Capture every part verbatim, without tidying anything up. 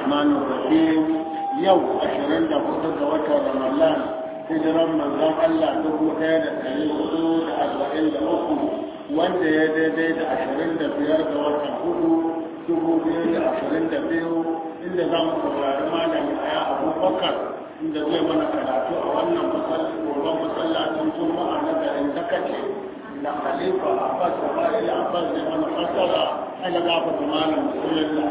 الرحمن الرحيم يوم عشرين دقيقة وتر رمضان hijiran manzon Allah dubu ɗaya da ɗari hudu da arba'in da uku wanda ya daidai da ashirin da biyar ga watan hudu dubu biyu da ashirin da biyu inda za mu saurari malami aya abubakar inda zai mana karatu a wannan babban masallacin juma'a na garin dakace da khalifa abbas da ma'ila abbas zai mana fasara ana gafa malam bismillah.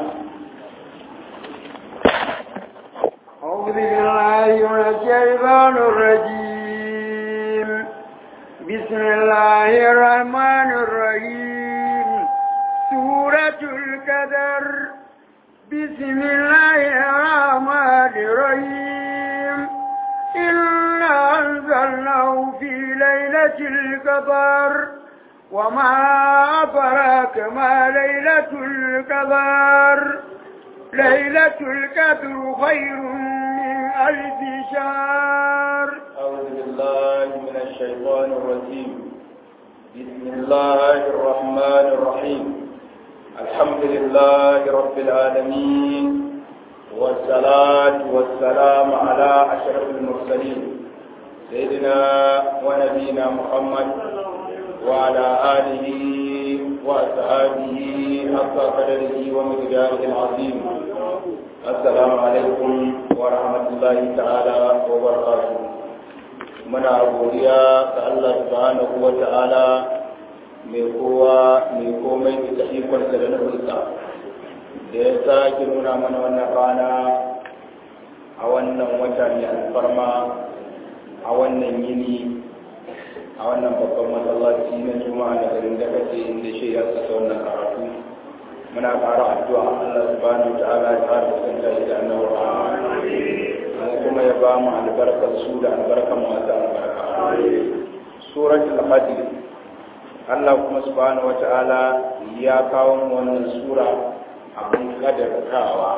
أعوذ بالله من الشيطان الرجيم بسم الله الرحمن الرحيم سورة القدر بسم الله الرحمن الرحيم إنا أنزلناه في ليلة القدر وما أدراك ما ليلة القدر ليلة القدر خير من ألف شهر. أعوذ بالله من الشيطان الرجيم بسم الله الرحمن الرحيم الحمد لله رب العالمين والصلاة والسلام على أشرف المرسلين سيدنا ونبينا محمد وعلى آله وأصحابه حق قدره ومقداره العظيم. السلام عليكم ورحمة الله تعالى وبركاته. muna godiya ga Allah subhanahu wa ta'ala mai kowa mai komai da ikonsa da nufinsa da ya sake nuna mana wannan rana a wannan wata mai alfarma a wannan yini a wannan babban masallaci na juma'a na garin da kace inda shi ya saka wannan karatu muna ƙara addu'a Allah subhanahu wa ta'ala ya ƙara kusanta da annabawa kuma ya ba mu albarkar su da albarkar masu albarka. Suratul Hajj Allah kuma subhanahu wa ta'ala ya kawo mu wannan sura abin kadartawa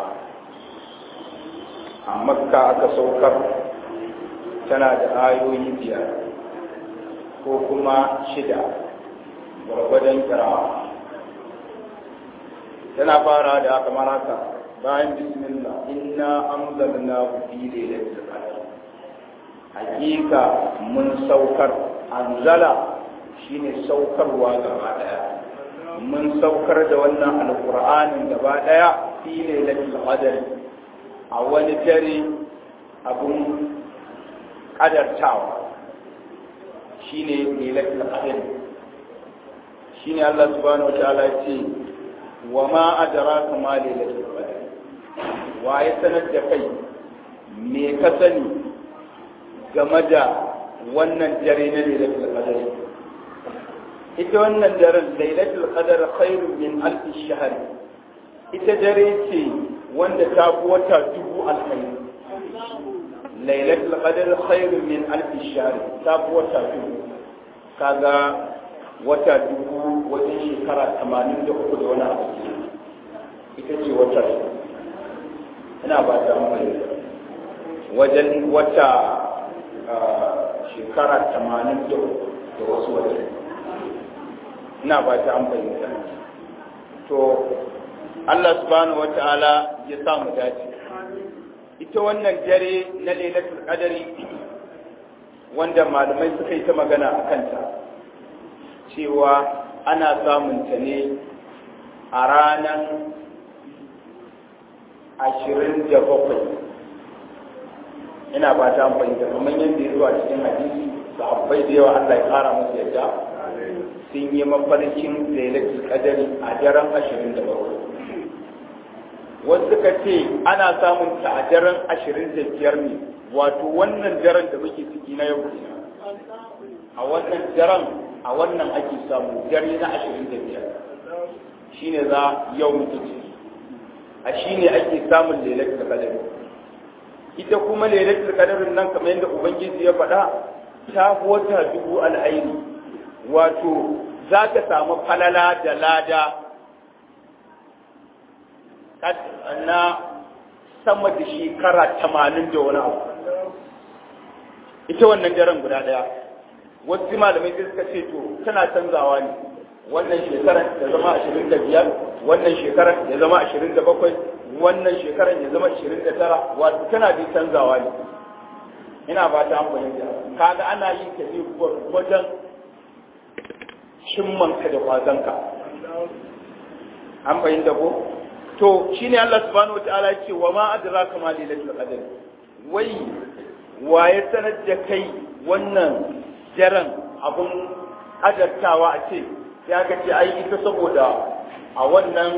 a Makka aka saukar tana da ayoyi biyar ko kuma shida gwargwadon kirawa tana fara da kamar haka bayan bismillah inna anzalnahu fi lailatul qadr hakika mun saukar anzala shine saukarwa gaba daya mun saukar da wannan alqur'anin gaba daya fi lailatul qadr a wani dare abun kadartawa shine lailatul qadr shine Allah subhanahu wa ta'ala ya ce wa ma adraka ma lailatul qadr wa ya sanar da kai me ka sani game da wannan dare na lailatul qadr ita wannan daren lailatul qadr khairun min alf shahr ita dare ce wanda ta fi wata dubu alkhairi lailatul qadr khairun min alf shahr ta fi wata dubu kaga wata dubu wajen shekara tamanin da uku da wani abu ita ce wata ina ba ta amfani wajen wata shekara tamanin da wasu wajen ina ba ta amfani to Allah subhanahu wata'ala ya samu dace ita wannan dare na lailatul qadari wanda malamai suka yi ta magana a kanta cewa ana samun ta ne a ranar ashirin da bakwai ina ba ta amfani da kamar yadda ya zuwa cikin hadisi sahabbai da yawa Allah ya kara musu yadda sun yi mafarkin lailatul qadari a daren ashirin da bakwai wasu suka ce ana samun ta a daren ashirin da biyar ne wato wannan daren da muke ciki na yau a wannan daren a wannan ake samu dare na ashirin da biyar shine za yau muke ciki a shine ake samun lailatul qadr ita kuma lailatul qadr nan kamar yadda ubangiji ya faɗa ta fi wata dubu al'aini wato za ka samu falala da lada na sama da shekara tamanin da wani abu ita wannan daren guda ɗaya wasu malamai sai suka ce to tana canzawa ne wannan shekarar ya zama ashirin da biyar wannan shekarar ya zama ashirin da bakwai wannan shekaran ya zama ishirin da tara, wato tana da canzawa ne. Ina ba ta amfani da kaga ana yin ta ne wajen himmanka da kwazanka. An fahimta ko? To shine Allah subhanahu wataala ya ce wa ma adraka ma lailatul qadr. Wai waye sanar da kai wannan daren abun adartawa a ce ya ga ce ai ita saboda a wannan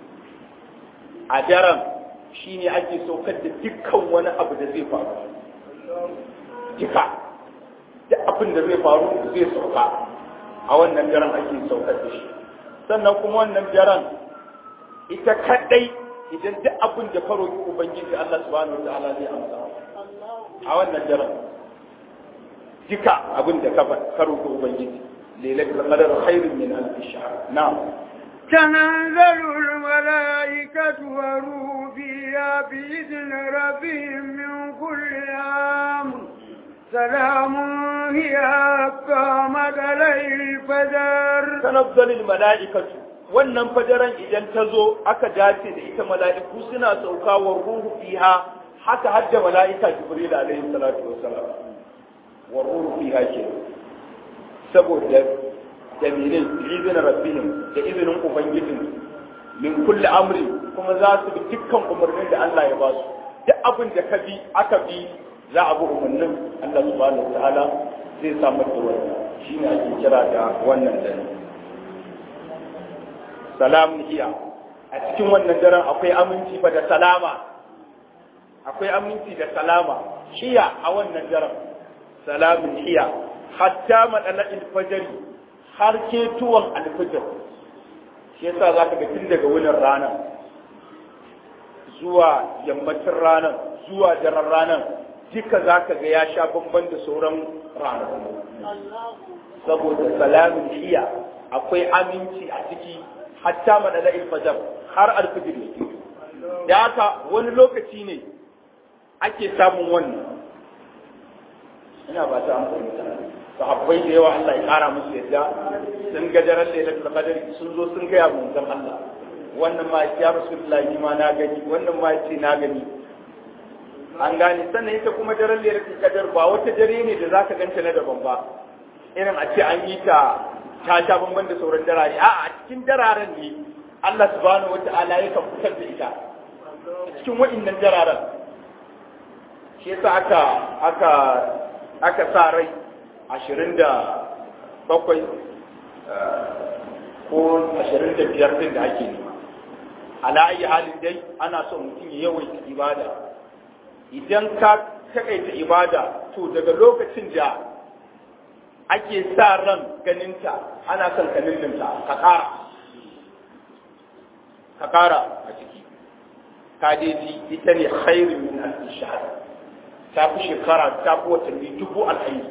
a daren shine ake saukar da dukkan wani abu da zai faru. Duka duk abin da zai faru zai sauka a wannan daren ake saukar da shi. Sannan kuma wannan daren ita kadai idan duk abin da faro ki ubangiji Allah subhanahu wataala zai amsa a wannan daren. Duka abin da ka faro ki ubangiji lailatul qadr khairun min alf shahr. Na'am. تنزل الملائكة والروح فيها بإذن ربهم من كل أمر سلام هي حتى مطلع الفجر. تنزل الملائكة wannan fajaran idan ta zo aka dace da ita mala'iku suna sauka wa ruhu fiha haka hadda mala'ika Jibril alaihi salatu wassalam wa ruhu fiha ke saboda dalilin izinin rabbihim da izinin ubangijin min kulli amri kuma za su bi dukkan umarnin da Allah ya ba su duk abin da ka bi aka bi za a bi umarnin Allah subhanahu wataala zai samu da wannan shine ake kira da wannan dare salamun hiya a cikin wannan daren akwai aminci fa da salama akwai aminci da salama hiya a wannan daren salamun hiya hatta madala'il fajr har ke tuwon alfijir shi yasa za ka ga tun daga wunin ranar zuwa yammacin ranar zuwa daren ranar duka za ka ga ya sha bamban da sauran ranar saboda salamin shiya akwai aminci a ciki hatta madada ilfajar har alfijir yake da haka wani lokaci ne ake samun wannan ina ba ta amfani sahabbai da yawa Allah ya kara musu yadda sun ga daren lailatul qadr sun zo sun ga mun san Allah wannan ma ya rasulullahi ma na gani wannan ma yace na gani an gane sannan ita kuma daren lailatul qadr ba wata dare ne da zaka ganta na daban ba irin a ce an yi ta ta ta bamban da sauran darare a'a a cikin dararen ne Allah subhanahu wata'ala ya kan fitar da ita cikin wa'innan dararen shi yasa aka aka aka sa rai ashirin da bakwai ko ashirin da biyar din da ake nema ala ayi halin dai ana son mutum ya yawaita ibada idan ka takaita ibada to daga lokacin da ake sa ran ganinta ana son ka ninninta ka ƙara ka ƙara a ciki ka daji ita ne khairun min alf shahr ta fi shekara ta fi watanni dubu alhairi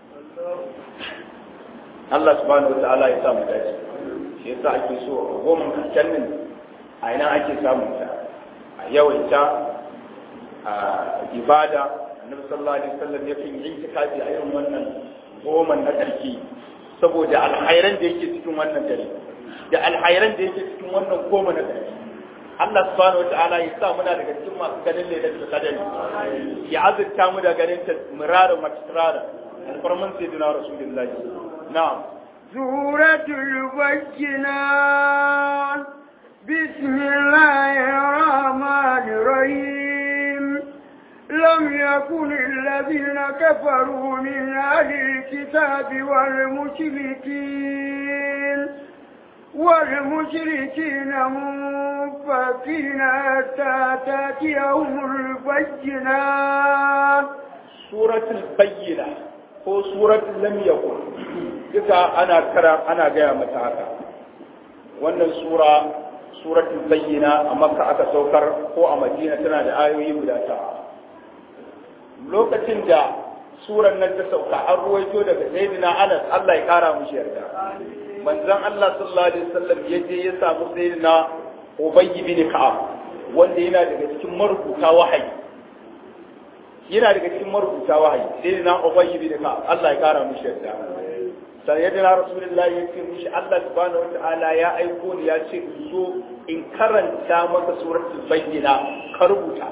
Allah subhanahu wa ta'ala ya samu dace shi yasa ake so a goma karshen nan a ina ake samun ta a yawaita a ibada annabi sallallahu alaihi wasallam ya fi yin itikafi a irin wannan goma na ƙarshe saboda alhairan da yake cikin wannan dare da alhairan da yake cikin wannan goma na ƙarshe Allah subhanahu wa ta'ala ya sa muna daga cikin masu ganin lailatul qadr ya azurta mu da ganin ta murara matrara alfarman sayyidina rasulullahi na'am suratul bayyinat bismillahir rahmanir rahim lam yakun alladhina kafaru min ahli alkitabi wal mushrikin wal mushrikin munfakina hatta ta'tiyahumul bayyinat suratul bayyinat ko suratul lam yakun duka ana kara ana gaya mata haka wannan sura suratul bayyina a makka aka saukar ko a madina tana da ayoyi guda ta lokacin da suran nan ta sauka an ruwaito daga sayyidina Anas Allah ya kara mushi yarda manzon Allah sallallahu alaihi wasallam yaje ya samu sayyidina Ubay bin Ka'ab wanda yana daga cikin marubuta wahayi yana daga cikin marubuta wahayi sai na Ubay bin Ka'ab Allah ya kara mushi yarda sai yadda Rasulullahi ya ce mushi Allah subhanahu wataala ya aiko ni ya ce in zo in karanta maka suratul bayyina ka rubuta.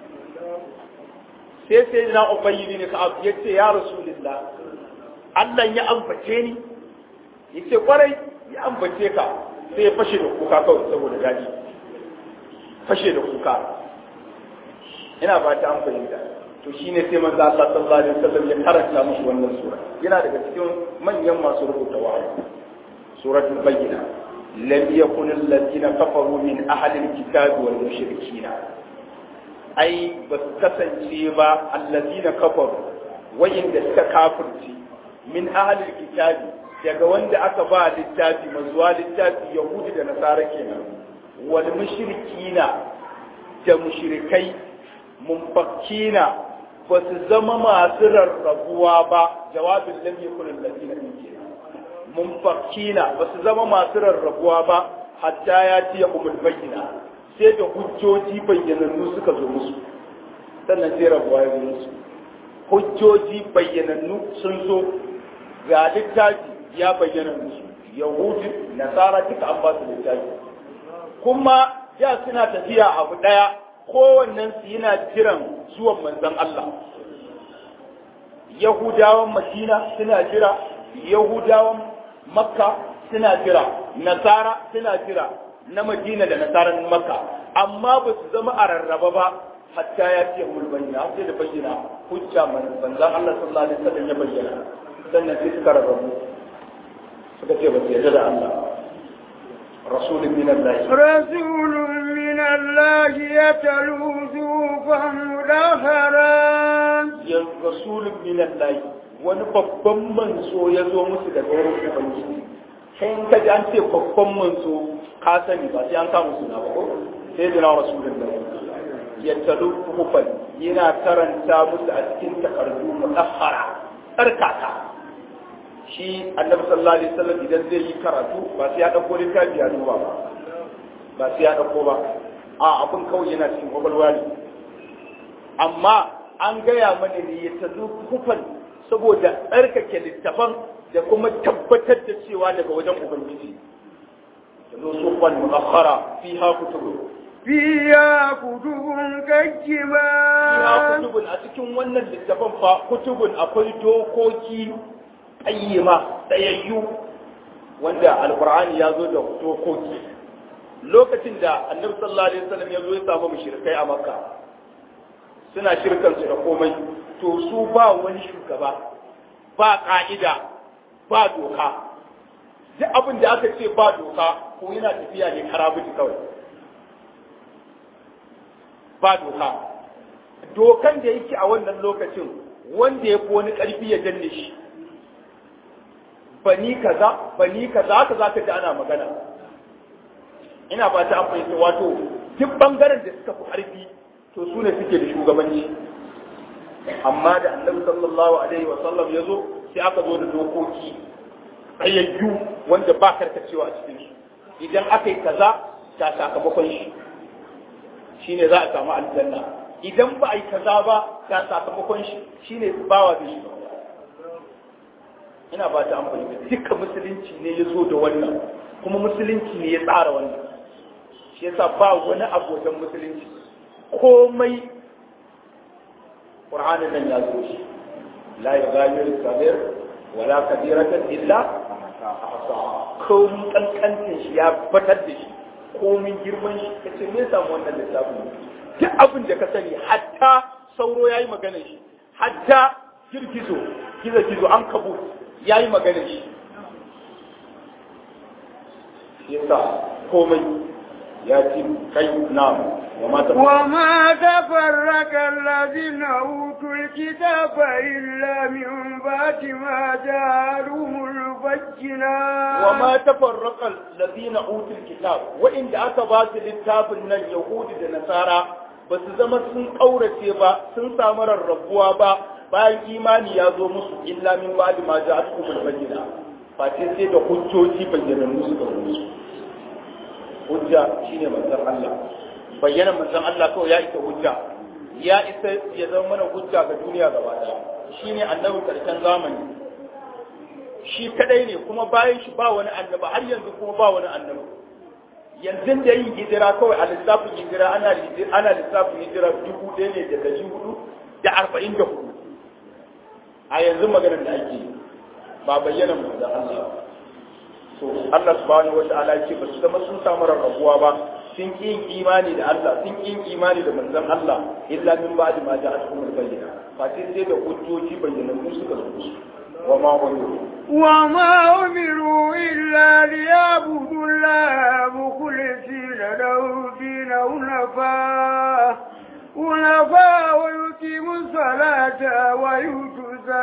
sai sai na ubayyi bin ka'ab yace ya rasulullah Allah ya ambace ni yace kwarai ya ambace ka sai ya fashe da kuka kawai saboda daɗi fashe da kuka ina ba ta amfani da to shine sai manzo Allah sallallahu alaihi wasallam ya karanta musu wannan sura yana daga cikin manyan masu rubuta wahayi suratul bayyina lam yakun alladhina kafaru min ahli alkitabi wal mushrikina ai ba su kasance ba alladhina kafaru wayanda suka kafirci min ahli alkitabi daga wanda aka ba littafi mazuwa littafi yahudi da nasara kenan wal mushrikina da mushrikai munfakkina ba su zama masu rarrabuwa ba jawabin lam yakun alladhina kenan munfakkina ba su zama masu rarrabuwa ba hatta ya ci ya umul bayyina sai da hujjoji bayyanannu suka zo musu sannan sai rabuwa ya zo musu hujjoji bayyanannu sun zo ga littafi ya bayyana musu yahudi nasara duka an ba su littafi kuma ya suna tafiya abu daya kowannen su yana jiran zuwan manzon Allah yahudawan madina suna jira yahudawan makka suna jira nasara suna jira na madina da nasaran makka amma ba su zama a rarraba ba hatta ya ce mulbaina sai da bayyana hujja manzon Allah sallallahu alaihi wasallam ya bayyana sannan sai suka rarrabu suka ce ba su yarda da Allah rasulun min Allah rasulun min Allah yatlu zufan mudahara ya rasulun min Allah wani babban manzo ya zo musu daga wurin ubangiji sai in ka ji an ce babban manzo ka sani ba sai an kama suna ba ko sai da rasulun Allah yatlu zufan yana karanta musu a cikin takardu mudahara tsarkaka shi annabi sallallahu alaihi wasallam idan zai yi karatu ba sai ya dauko littafi ya duba ba ba sai ya dauko ba a abun kawai yana cikin kwakwalwa ne amma an gaya mana ne ya tazo kufan saboda tsarkake littafan da kuma tabbatar da cewa daga wajen ubangiji tazo sufan muakhara fiha kutubu fiha kutubun kayyima fiha kutubun a cikin wannan littafan fa kutubun akwai dokoki ayyima tsayayyu wanda alqur'ani ya zo da dokoki lokacin da annabi sallallahu alaihi wasallam ya zo ya samu mushrikai a makka suna shirkan su da komai to su ba wani shugaba ba ka'ida ba doka duk abin da aka ce ba doka ko yana tafiya ne karabuti kawai ba doka dokan da yake a wannan lokacin wanda ya fi wani karfi ya danne shi bani kaza bani kaza haka zaka ji ana magana ina ba ta amfani wato duk bangaren da suka fi karfi to su ne suke da shugabanci amma da annabi sallallahu alaihi wa sallam ya zo sai aka zo da dokoki tsayayyu wanda ba karkacewa a cikin su idan aka yi kaza ta sakamakon shi shine za a samu aljanna idan ba a yi kaza ba ta sakamakon shi shine bawa da shi ina ba ta amfani da duka musulunci ne ya zo da wannan kuma musulunci ne ya tsara wannan shi yasa ba wani abu wajen musulunci komai qur'anin nan ya zo shi la yughadiru sabir wala kabiratan illa komin kankantin shi ya batar da shi komin girman shi kace me samu wannan lissafin duk abin da ka sani hatta sauro yayi magana shi hatta girgizo gizo gizo an kabu ya yi magana shi yasa komai ya ci kai na وما تفرق الذين أوتوا الكتاب إلا من بعد ما جاءهم البينات وما تفرق الذين أوتوا الكتاب وإن أتبات الكتاب من اليهود والنصارى بس زما sun kaurace ba sun samu rarrabuwa ba bayan imani ya zo musu illa min ba'di ma ja'atkum al-bayyina fa sai da hujjoji bayyanannu suka zo musu hujja shine manzon Allah bayyana manzon Allah kawai ya isa hujja ya isa ya zama mana hujja ga duniya gaba daya shine annabi karshen zamani shi kadai ne kuma bayan shi ba wani annabi har yanzu kuma ba wani annabi yanzu da yin hijira kawai a lissafin hijira ana ana lissafin hijira dubu ɗaya ne da ɗari hudu da arba'in da hudu a yanzu maganar da ake ba bayyana mu da Allah so Allah subhanahu wata'ala ya ce ba su zama sun samu rarrabuwa ba sun ƙi yin imani da Allah sun ƙi yin imani da manzon Allah illa min ba'di ma ja'atuhum al-bayyina fa sai da hujjoji bayyanannu suka zo su wa ma umiru wa ma umiru illa liya'budu Allah mukhlisina lahu dinahu hunafa hunafa wa yuqimu salata wa yutu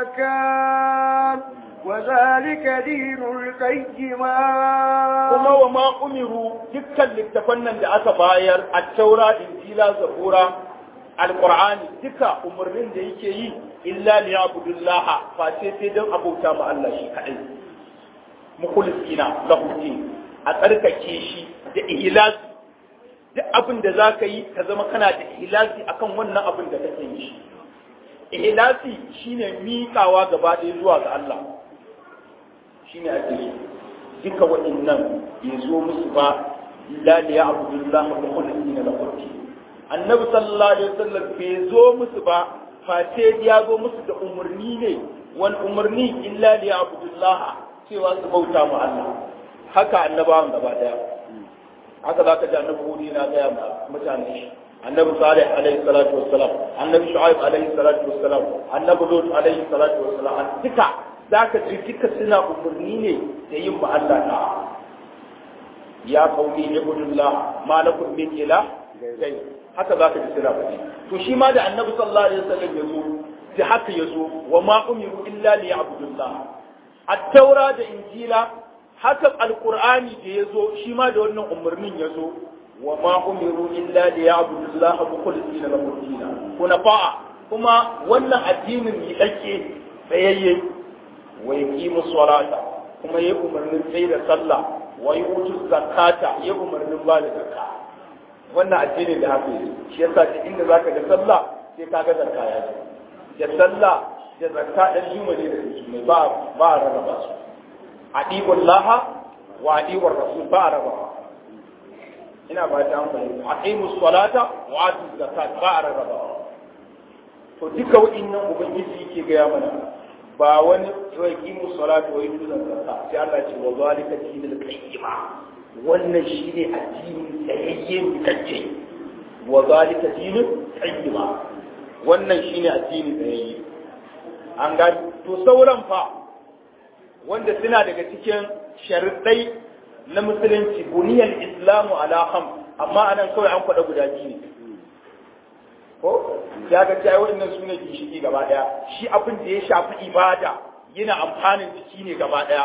zakat wa zalika dinul qayyima kuma wa ma umiru dukkan littafan nan da aka bayar at-taura injila zabura al-qur'ani duka umurnin da yake yi illa liya'budullah fa sai sai dan abauta ma Allah shi kadai mukhlisina lahu din a tsarkake shi da ihlasi duk abin da zaka yi ka zama kana da ihlasi akan wannan abin da kake yi ihlasi shine miƙawa gaba ɗaya zuwa ga Allah shine ake so duka waɗannan bai zo musu ba illa li ya'budullah mukhlisina lahu din annabi sallallahu alaihi wasallam bai zo musu ba face ya zo musu da umarni ne wani umarni illa li ya'budullah cewa su bauta ma Allah haka annabawan gaba daya haka zaka ji annabi Hud yana ga mutane shi annabi Salih alaihi salatu wassalam annabi Shu'aib alaihi salatu wassalam annabi Lut alaihi salatu wassalam duka zaka ji duka suna umarni ne da yin ma Allah ta ya qaumi ibudullah ma lakum min ilah gai haka zaka ji suna faɗi to shi ma da annabi sallallahu alaihi wasallam yazo da haka yazo wa ma umiru illa liya'budullah at-taura da injila haka alqur'ani da yazo shi ma da wannan umarnin yazo wa ma umiru illa liya'budullah mukhlisina lahu din kunafa kuma wannan addinin ne dake tsayayye wa yaqimu salata kuma yayi umarnin tsayi da sallah wa yutu zakata yayi umarnin ba da zakka wannan addinin da haka yi shi yasa duk inda zaka ga sallah sai ka ga zakka ya ce da sallah da zakka dan juma ne da su mai ba ba rarraba su adiqullaha wa adiqur rasul ba rarraba ina ba ta amfani aqimus salata wa atuz zakat ba rarraba to duka wa'annan ubangiji yake ga ya mana ba wani yaqimus salata wa yutuz zakat sai Allah ya ce wa zalika dinul qayyima wannan shine addini tsayayye mutacce wa zalika dinul qayyima wannan shine addini tsayayye an ga to sauran fa wanda suna daga cikin sharuɗai na musulunci buniyal islamu ala kham amma anan kawai an kwada guda biyu ne ko ya ga cewa wannan sune gishiki gaba daya shi abin da ya shafi ibada yana amfanin jiki ne gaba daya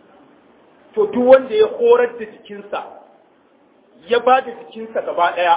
to duk wanda ya horar da jikinsa ya ba da jikinsa gaba daya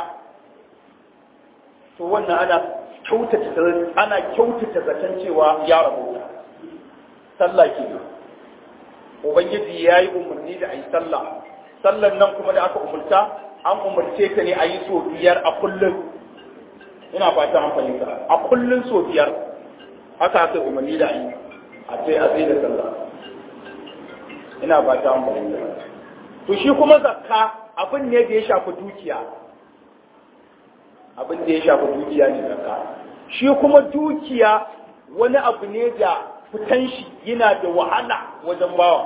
to wannan ana kyautata ana kyautata zaton cewa ya rabu sallah kenan ubangiji ya yi umarni da a yi sallah sallan nan kuma da aka umarta an umarce ta ne a yi so biyar a kullum ina fata an fahimta a kullum so biyar haka aka umarni da a yi a sai a sai da sallah ina fata an fahimta to shi kuma zakka abin ne da ya shafi dukiya abin da ya shafi dukiya ne zakka shi kuma dukiya wani abu ne da fitan shi yana da wahala wajen bawa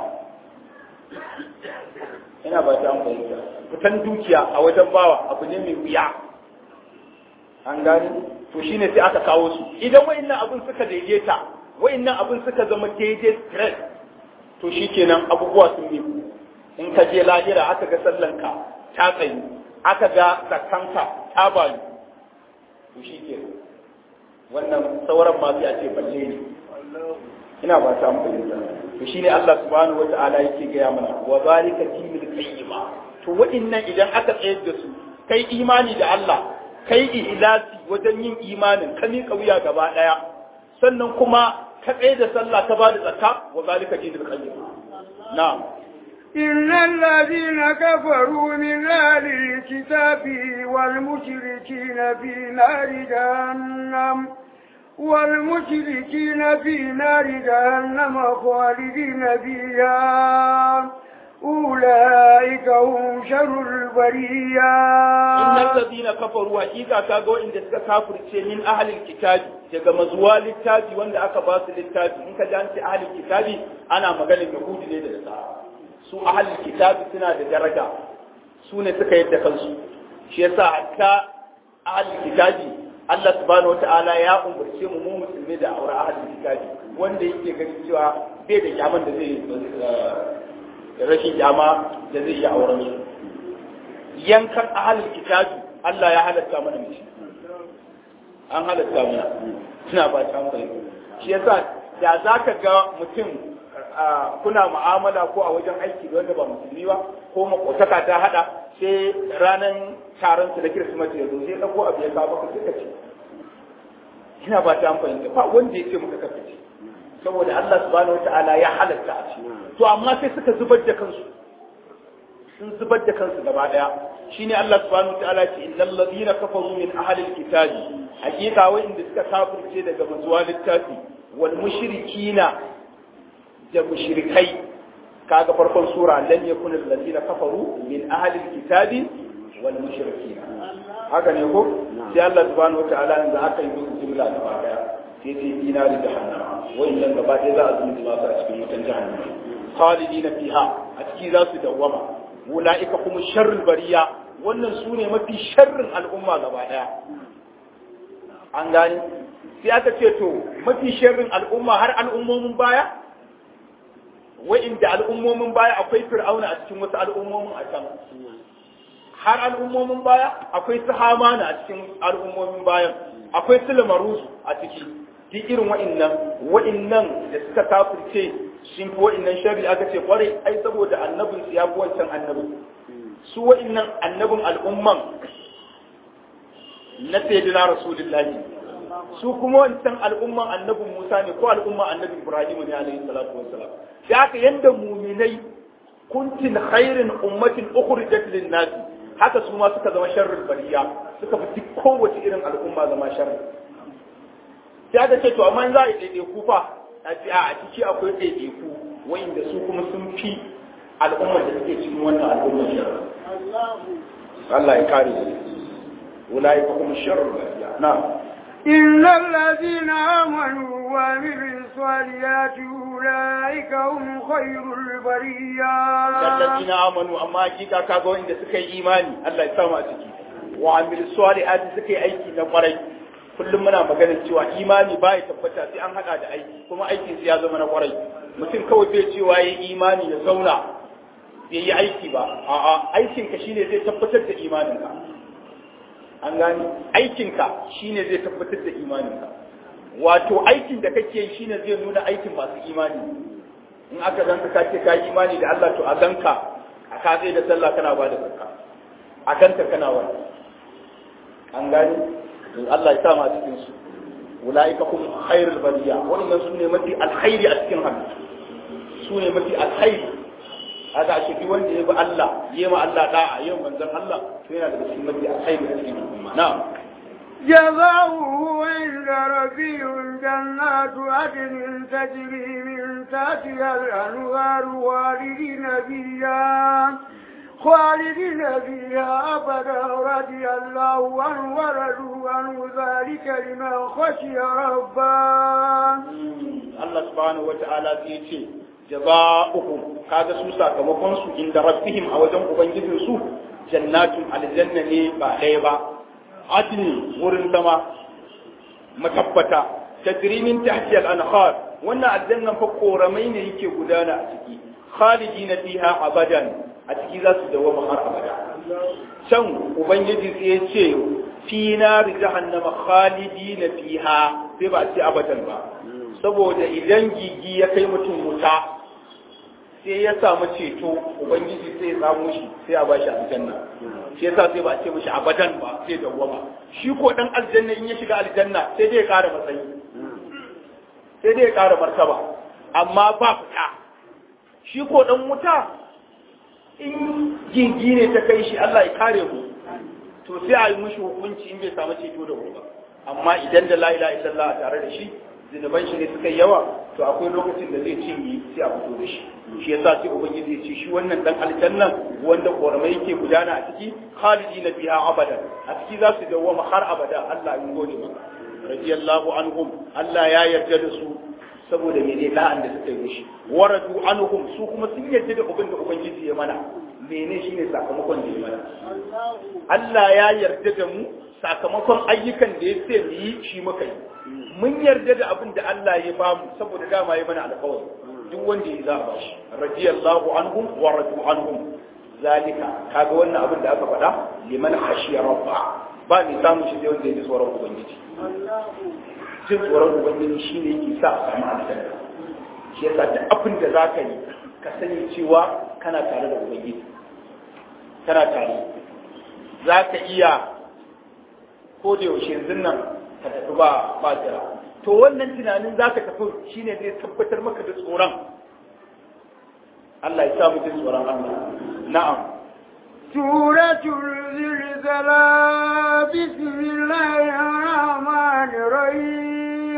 ina ba ta amfani fitan dukiya a wajen bawa abu ne mai wuya an gani to shine sai aka kawo su idan wayannan abin suka daidaita wayannan abin suka zama daidai stress to shikenan abubuwa sun yi in ka je lahira aka ga sallanka ta tsayi aka ga zakkanka ta bayu to shikenan wannan sauran ma sai a ce balle ne ina ba ta amfani to shine Allah subhanahu wata'ala yake gaya mana wa zalika dinul qayyima to wa'annan idan aka tsayar da su kai imani da Allah kai ihlasi wajen yin imanin ka miƙa wuya gaba daya sannan kuma ka tsayar da sallah ka ba da zakka wa zalika dinul qayyima na'am إن الذين كفروا من أهل الكتاب والمشركين في نار جهنم والمشركين في نار جهنم خالدين فيها أولئك هم شر البرية innal ladina kafaru hakika kaga wanda suka kafirce min ahlil kitabi daga mazuwa littafi wanda aka ba su littafi in ka ji an ce ahlil kitabi ana maganar yahudi ne da nasara su ahlil kitabi suna da daraja su ne suka yadda kansu shi yasa hatta ahlil kitabi Allah subhanahu wataala ya umurce mu mu musulmi da aure ahlil kitabi wanda yake ganin cewa bai da kyaman da zai rashin kyama da zai yi auren su yankan ahalin kitabi Allah ya halatta mana mishi an halatta mana suna ba ta hankali shi yasa da zaka ga mutum kuna mu'amala ko a wajen aiki da wanda ba musulmi ba ko makotaka ta hada sai ranar taron su da Kirsimeti ya zo sai dauko abu ya ka baka suka ce ina ba ta hankali ba wanda yake muka kaface saboda Allah subhanahu wataala ya halatta a ci to amma sai suka zubar da kansu sun zubar da kansu gaba daya shine Allah subhanahu wataala ce innal ladina kafaru min ahli alkitabi hakika wanda suka kafirce daga mazuwa littafi wal mushrikina da mushrikai kaga farkon sura lam yakun alladina kafaru min ahli alkitabi wal mushrikina haka ne ko sai Allah subhanahu wataala yanzu aka yi musu jumla gaba daya sai ce ina da jahannama wannan gaba daya za a zunta su a cikin wutan jahannama khalidina fiha a ciki za su dawwama ula'ika kuma sharrul bariya wannan su ne mafi sharrin al'umma gaba daya an gani sai aka ce to mafi sharrin al'umma har al'ummomin baya wa'inda al'ummomin baya akwai fir'auna a cikin wasu al'ummomin a can har al'ummomin baya akwai su hamana a cikin al'ummomin bayan akwai su lamarusu a ciki duk irin wa'innan wa'innan da suka kafirce sun fi wa'innan shari aka ce kwarai ai saboda annabin su ya fi wancan annabin su wa'innan annabin al'umman na sayyidina rasulullahi su kuma wancan al'umman annabin Musa ne ko al'umman annabin Ibrahim ne alaihi salatu wassalam da haka yanda mu'minai kuntin khairin ummatin ukhrijat lin-nas haka su ma suka zama sharrul bariya suka fi duk kowace irin al'umma zama sharri sai aka ce to amma za a yi daidai ku fa a ce a ciki akwai ɗaiɗaiku wa'inda su kuma sun fi al'ummar da suke cikin wannan al'ummar shirar. Allah ya kare su. Wulai ka kuma shirar lafiya. Na. إن الذين آمنوا وعملوا الصالحات أولئك هم خير البرية. الذين آمنوا أما حقيقة كاغو إن سكي إيماني الله يسامع سكي وعملوا الصالحات سكي أيكي نقرأي kullum muna maganar cewa imani ba ya tabbata sai an hada da aiki kuma aikin sai ya zama na kwarai mutum kawai bai cewa yayi imani ya zauna bai yi aiki ba a'a aikin ka shine zai tabbatar da imanin ka an gani aikin ka shine zai tabbatar da imanin ka wato aikin da kake yi shine zai nuna aikin masu imani in aka zanka ka ce ka yi imani da Allah to a ganka a ka da sallah kana ba da zakka a ganta kana wani an gani Allah ya sa ma cikin su ulaika hum khairul bariya wannan su ne mafi alkhairi a cikin hannu su ne mafi alkhairi haka shi duk wanda ya bi Allah ya ma Allah da'a yau manzon Allah to yana da cikin mafi alkhairi a cikin umma na'am جزاؤه عند ربي جنات عدن تجري من تحتها الأنهار خالدين فيها خالدين فيها أبدا رضي الله عنه ورضوا عنه ذلك لمن خشي ربه. الله سبحانه وتعالى يقول جزاؤهم هذا سوسا كما كنسوا عند ربهم أو جمع بنجدهم سوء جنات على الجنة بعيبا عدن ورن سما متبتا تجري من تحتها الأنهار وانا الجنة فقورمين يكي قدانا أتكي خالدين فيها أبدا a ciki za su dawama har abada can ubangiji sai ya ce fi nar jahannama khalidina fiha sai ba ce abadan ba saboda idan gigi ya kai mutum wuta sai ya samu ceto ubangiji sai ya samu shi sai a bashi aljanna shi yasa sai ba ce mishi abadan ba sai dawama shi ko dan aljanna in ya shiga aljanna sai dai ya kara matsayi sai dai ya kara martaba amma ba fita shi ko dan wuta in gingi ne ta kai shi Allah ya kare mu to sai a yi mushi hukunci in bai samu ceto da ba amma idan da la ilaha illallah tare da shi zinuban shi ne suka yawa to akwai lokacin da zai cinye sai a fito da shi shi yasa sai ubangiji ya ce shi wannan dan aljannan wanda koramai yake gudana a ciki khalidina fiha abada a ciki za su dawwama har abada Allah ya gode maka radiyallahu anhum Allah ya yarda da su saboda mene la'an da suka yi mishi waradu anhum su kuma sun yarda da ubin da ubangiji ya mana mene shine sakamakon da ya mana Allah ya yarda da mu sakamakon ayyukan da ya ce mu yi shi muka yi mun yarda da abin da Allah ya ba mu saboda dama ya mana alƙawari duk wanda ya za a bashi radiyallahu anhum wa radu anhum zalika kaga wannan abin da aka faɗa liman khashiya rabba ba ni samu shi sai wanda ya ji tsoron ubangiji jin tsoron ubangiji shine yake sa a samu aljanna shi yasa duk abin da zaka yi ka sani cewa kana tare da ubangiji kana tare zaka iya ko da yaushe yanzu nan ka tafi ba ba jira to wannan tunanin za ka tafi shine zai tabbatar maka da tsoron Allah ya sa mu jin tsoron Allah na'am suratul zilzala bismillahir rahmanir rahim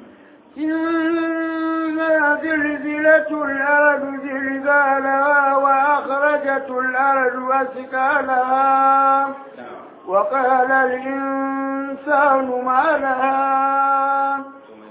inna zilzilatul ardi zilzalaha wa akhrajatul ardu asqalaha وقال الإنسان ما لها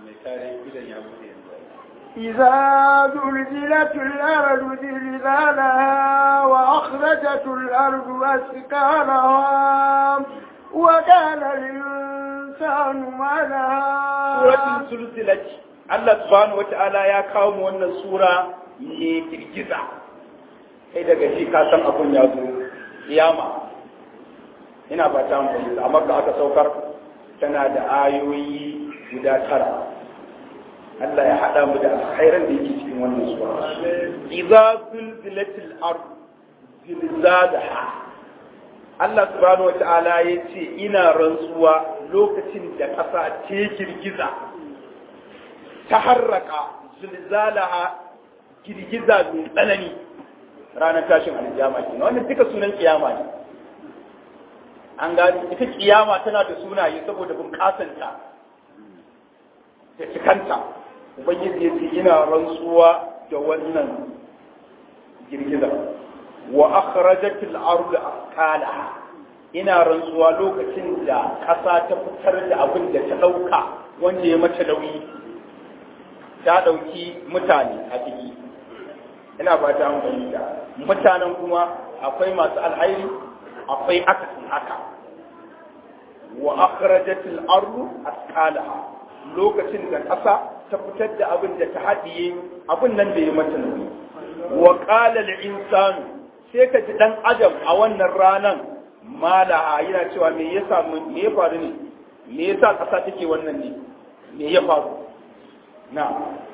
إذا زلزلت الأرض زلزالها وأخرجت الأرض أثقالها وقال الإنسان ما لها سورة الزلزلة الله سبحانه وتعالى يا قوم وأن السورة يترجزا إذا كشي كاسم أكون يازو قيامة ina ba ta amfani amma da aka saukar tana da ayoyi guda tara Allah ya hada mu da alkhairan da yake cikin wannan sura idza zulzilatil ard zilzalaha Allah subhanahu wataala yace ina rantsuwa lokacin da kasa ta girgiza ta harraka zilzalaha girgiza mai tsanani ranar tashin alkiyama kenan wannan duka sunan kiyama ne an gani ita kiyama tana da sunaye saboda bunƙasanta da cikanta ubangiji ya ce ina rantsuwa da wannan girgiza wa akhrajatil ardu asqalaha ina rantsuwa lokacin da ƙasa ta fitar da abin da ta ɗauka wanda ya mata nauyi ta ɗauki mutane a ciki ina ba ta fahimta mutanen kuma akwai masu alhairi akwai akasin haka wa akhrajatil ardu asqalaha lokacin da ƙasa ta fitar da abin da ta haɗiye abin nan da ya mata nauyi wa qala al insanu sai ka ji dan adam a wannan ranan malaha yana cewa me yasa me ya faru ne me yasa ƙasa take wannan ne me ya faru na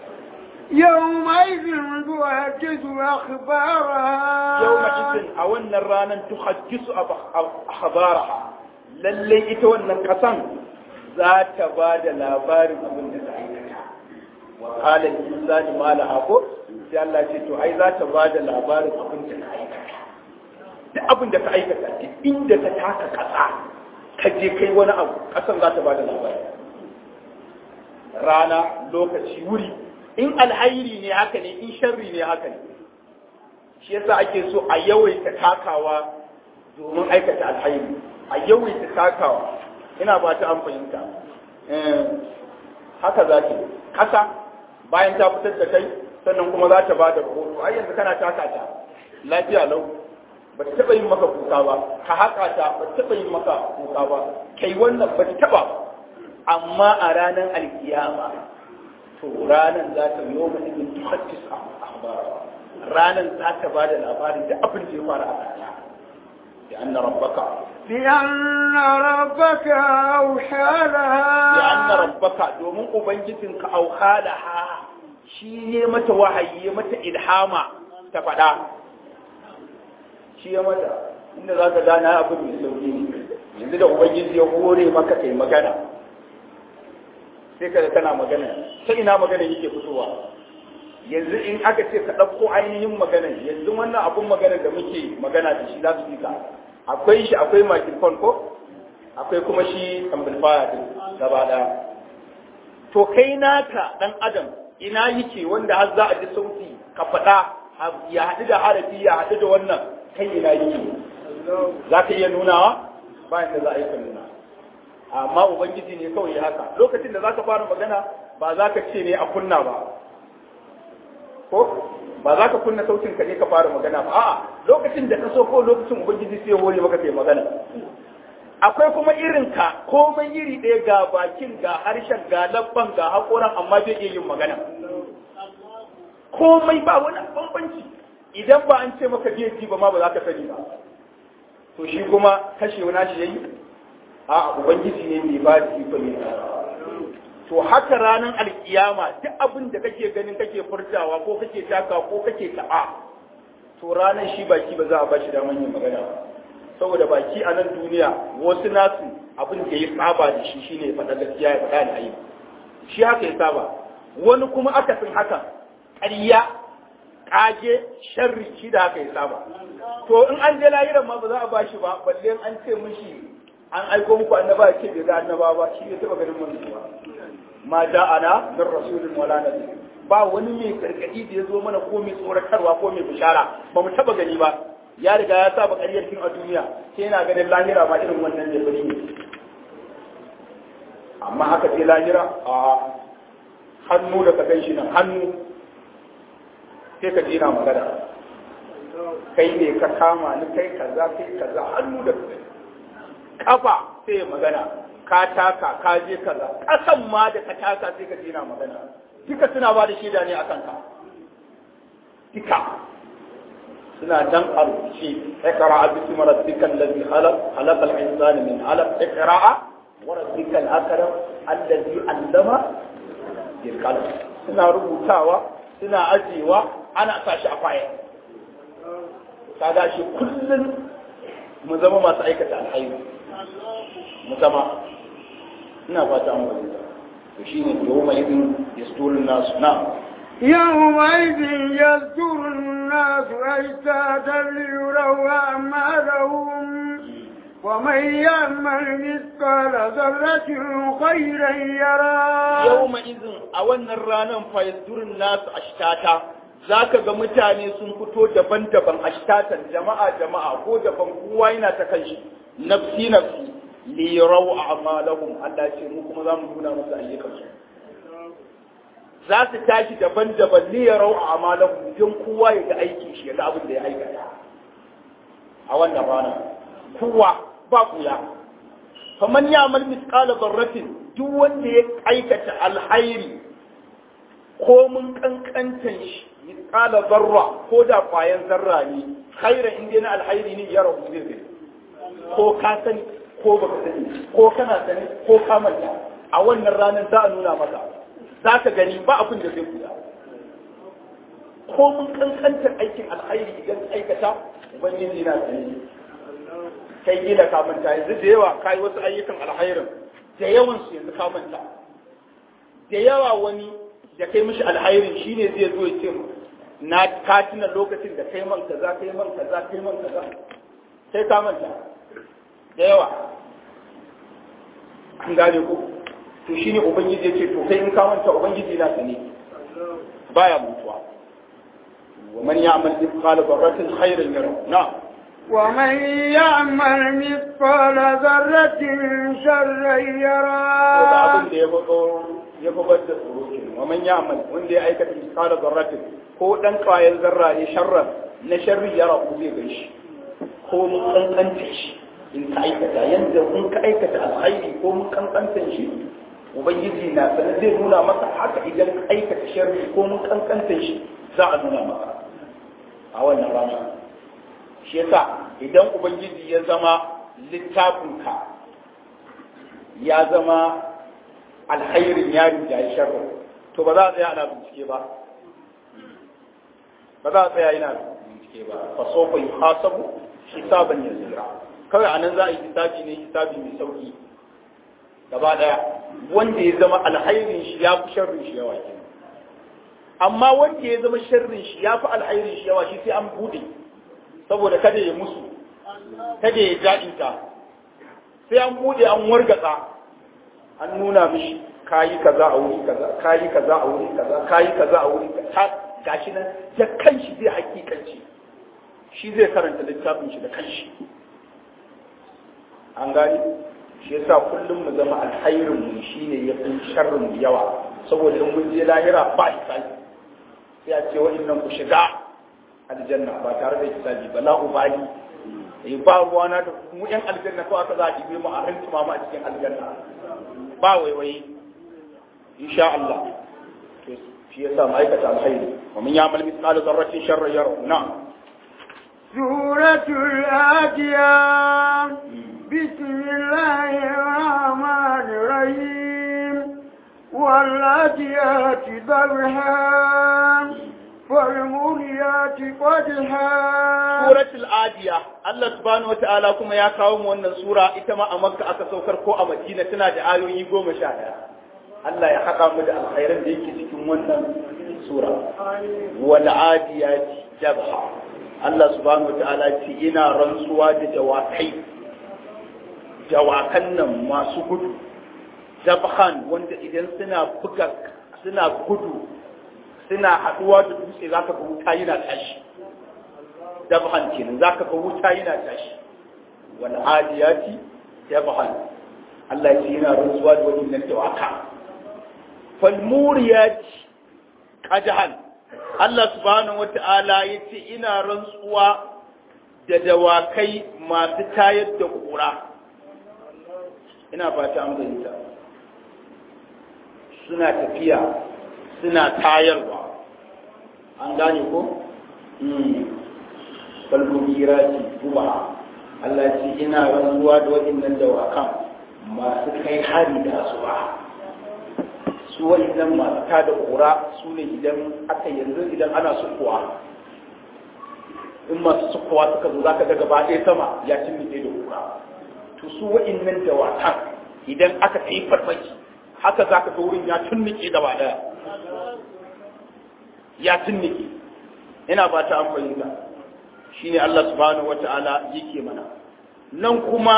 يومئذ تحدث أخبارها يومئذ أولنا رانا تحدث أخبارها للي إتوانا قسم ذات بعد لابار أبن تسعيدها وقال الإنسان ما لها فوق sai Allah ce to ai za ta bada labarin abin da ta aikata duk abin da ta aikata duk inda ta taka kasa ka je kai wani abu kasan za ta bada labari rana lokaci wuri in alhairi ne haka ne in sharri ne haka ne shi yasa ake so a yawaita takawa domin aikata alhairi a yawaita takawa ina ba ta an fahimta haka za ta kasa bayan ta fitar da kai sannan kuma za ta ba da rahoto ai yanzu kana taka ta lafiya lau ba ta taɓa yin maka kuka ba ka haka ta ba ta taɓa yin maka kuka ba kai wannan ba ta taɓa amma a ranar alkiyama to ranar za ta yi wa mutum tuhattis akhbara ranar za ta ba da labarin da abin da ya fara a rana da anna rabbaka لأن ربك أوحى لها لأن ربك domin ubangijinka auha laha shi ya mata wahayi ya mata ilhama ta faɗa shi ya mata inda za ka gana abin mai sauƙi ne yanzu da ubangiji ya hore maka kai magana sai ka kana magana sai ina magana yake fitowa yanzu in aka ce ka ɗauko ainihin magana yanzu wannan abun magana da muke magana da shi za su ji ka akwai shi akwai microphone ko akwai kuma shi amplifier din gaba ɗaya to kai naka dan adam ina yake wanda har za a ji sauti ka faɗa ya haɗu da harafi ya haɗu da wannan kai ina yake za ka iya nunawa bayan da za a yi ka nuna amma ubangiji ne kawai haka lokacin da za ka fara magana ba za ka ce ne a kunna ba ko ba za ka kunna sautin ka ne ka fara magana ba a'a lokacin da ka so ko lokacin ubangiji sai ya hore maka kai magana akwai kuma irin ka komai iri ɗaya ga bakin ga harshen ga labban ga haƙoran amma bai iya yin magana komai ba wani bambanci idan ba an ce maka bai ji ba ma ba za ka sani ba to shi kuma kashe wani shi yayi a ubangiji ne mai ba da iko ne to haka ranar alkiyama duk abin da kake ganin kake furtawa ko kake taka ko kake ta'a to ranar shi baki ba za a bashi daman yin magana ba saboda baki a nan duniya wasu nasu abin da ya saba da shi shine ya faɗa gaskiya ya faɗa da ayi shi haka ya saba wani kuma akasin haka ƙarya ƙage sharri shi da haka ya saba to in an je lahiran ma ba za a bashi ba balle an ce mishi an aiko muku annaba ya ce bai ga annaba ba shi ya taba ganin mun ba ma da'ana min rasulin wala nabi ba wani mai gargadi da ya zo mana ko mai tsoratarwa ko mai bishara ba mu taba gani ba ya riga ya saba ƙaryar kin a duniya sai yana ganin lahira ma irin wannan ne bari ne amma haka ce lahira a hannu da ka ganshi nan hannu sai ka ji na magana kai ne ka kama ni kai kaza kai kaza hannu da ka kafa sai ya magana ka taka ka je kaza kasan ma da ka taka sai ka dina magana duka suna ba da shaida ne akan ka duka suna dan a rubuce iqra bismi rabbikal ladhi khalaq khalaqal insana min 'alaq iqra wa rabbikal akram alladhi 'allama bil qalam suna rubutawa suna ajewa ana sashi a fayil kaga shi kullun mu zama masu aikata alhairi mu zama ina fata an wani to shine yawma idin yasturun nas na yawma idin yasturun nas aytadan yuraw a'malahum ومن يعمل مثقال ذرة خيرا يرى يومئذ أولنا الرانا فيصدر الناس أشتاتا zaka ga mutane sun fito daban-daban ashtatan jama'a jama'a ko daban kowa yana ta kanshi nafsi nafsi li yaraw a'malahum Allah ce mu kuma zamu nuna musu ayyukansu za su tashi daban-daban li yaraw a'malahum don kowa ya ga aikin shi ya ga abin da ya aikata a wannan rana kowa ba kuya faman ya'mal mithqala dharratin duk wanda ya aikata alhairi ko mun kankantan shi mithqala dharra ko da kwayan zarra ne khaira inda na alhairi ne ya rabu zai ko ka sani ko baka sani ko kana sani ko ka manta a wannan ranar za a nuna maka za ka gani ba abin da zai kuya ko mun kankantar aikin alhairi idan aikata ubangiji na sani kai gina ka manta yanzu da yawa kai wasu ayyukan alhairin da yawan su yanzu ka manta da yawa wani da kai mishi alhairin shine zai zo ya ce na ka tuna lokacin da kai man kaza kai man kaza kai man kaza sai ka manta da yawa an gane ko to shine ubangiji ya ce to kai in ka manta ubangiji na sani baya mutuwa wa man ya'mal mithqala dharratin khairan yara na'am ومن يعمل مثقال ذرة شرا يرى abin da ya faɗo ya faɗo da tsoro ke wa man ya'mal wanda ya aikata misqala dharratin ko dan kayan zarra ne sharran na sharri yara ku zai gaishe ko mun kankanta shi in ka aikata yanda in ka aikata alkhairi ko mun kankanta shi ubangiji na sanar zai nuna maka haka idan ka aikata sharri ko mun kankanta shi za a nuna maka a wannan rana shi yasa idan ubangiji ya zama littafinka ya zama alhairin yarin da ya sharri to ba za a tsaya ana bincike ba ba za a tsaya yana bincike ba fa sofa yuhasabu hisaban yasira kawai anan za a yi hisabi ne hisabi mai sauki gaba daya wanda ya zama alhairin shi ya fi sharrin shi yawa kenan amma wanda ya zama sharrin shi ya fi alhairin shi yawa shi sai an bude saboda kada ya musu kada ya ja'inta sai an bude an wargatsa an nuna mishi kayi kaza a wuri kaza kayi kaza a wuri kaza kayi kaza a wuri kaza gashi nan da kanshi zai hakikanci shi zai karanta littafin shi da kanshi an gani shi yasa kullum mu zama alkhairin mu shine yafi sharrin mu yawa saboda in mun je lahira ba hisabi sai a ce wa'annan ku shiga aljanna ba tare da hisabi ba la ubali eh ba ruwana da mu yan aljanna ko aka za a dibe mu a rantuma mu a cikin aljanna ba waiwaye insha Allah to shi yasa ma'aikata alkhairi wa man ya'mal mithqala dharratin sharran yara na'am suratul adiyat bismillahir rahmanir rahim wal adiyat dhabha wal muriyat qadha suratul adiyat Allah subhanahu wataala kuma ya kawo mu wannan sura ita ma a Makka aka saukar ko a Madina tana da ayoyi goma sha ɗaya Allah ya haɗa mu da alkhairan da yake cikin wannan sura wal adiyati dabha Allah subhanahu wataala ce ina rantsuwa da dawakai dawakan nan masu gudu dabhan wanda idan suna buga suna gudu suna haduwa da dutse zaka ga wuta yana tashi dabhan kenan zaka ga wuta yana tashi wal adiyati dabhan Allah ya ce ina rantsuwa da wannan dawaka falmuriyat qadhan Allah subhanahu wata'ala yace ina rantsuwa da dawakai masu tayar da kura ina fata an fahimta suna tafiya suna tayarwa an gane ko mm falmuriyat kuma Allah yace ina rantsuwa da waɗannan dawakan masu kai hari da asuba su wa'idan masu tada kura su ne idan aka yanzu idan ana sukuwa in masu sukuwa suka zo zaka ga gaba ɗaya sama ya cinnike da kura to su wa'innan dawakan idan aka kai farmaki haka zaka ga wurin ya cinnike gaba ɗaya ya cinnike ina ba ta amfani da shine Allah subhanahu wata'ala yake mana nan kuma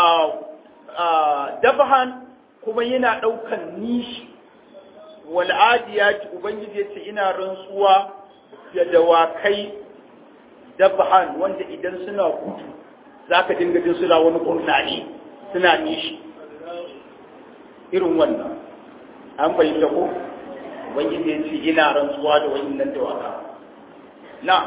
dabhan kuma yana ɗaukan nishi wal adiyati ubangiji yace ina rantsuwa da dawakai dabhan wanda idan suna gudu zaka dinga jin suna wani gurnani suna nishi irin wannan an bayyana ko ubangiji yace ina rantsuwa da wannan dawaka na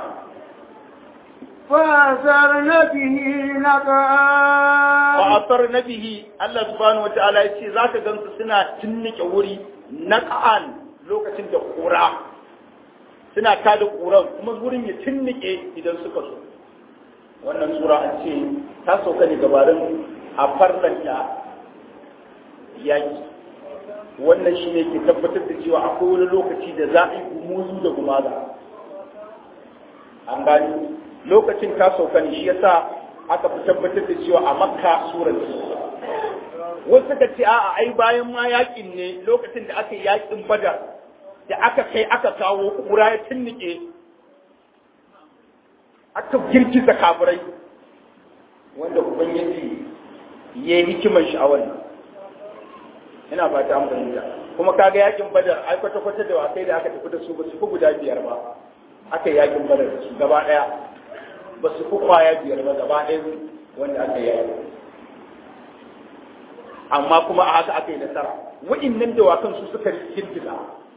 فأثرن به نقعا فأثرن به الله سبحانه وتعالى yace zaka gansu suna tinnike wuri naqan lokacin da kura suna tada kuran kuma wurin ya tinnike idan suka so wannan sura an ce ta sauka ne gabarin a farlanta yaki wannan shine ke tabbatar da cewa akwai wani lokaci da za a yi gumuzu da gumaza an gani lokacin ta sauka ne shi yasa aka fi tabbatar da cewa a makka surar da wasu suka ce a'a ai bayan ma yakin ne lokacin da aka yi yakin badar da aka kai aka kawo kura ya tinnike aka girgiza kafirai wanda ubangiji ya yi hikimar shi a wannan ina ba ta amfani da kuma kaga yakin badar ai kwata-kwata da wakai da aka tafi da su ba su fi guda biyar ba aka yi yakin badar da su gaba daya ba su fi kwaya biyar ba gaba ɗaya wanda aka yi amma kuma a haka aka yi nasara wa'innan dawakan su suka girgiza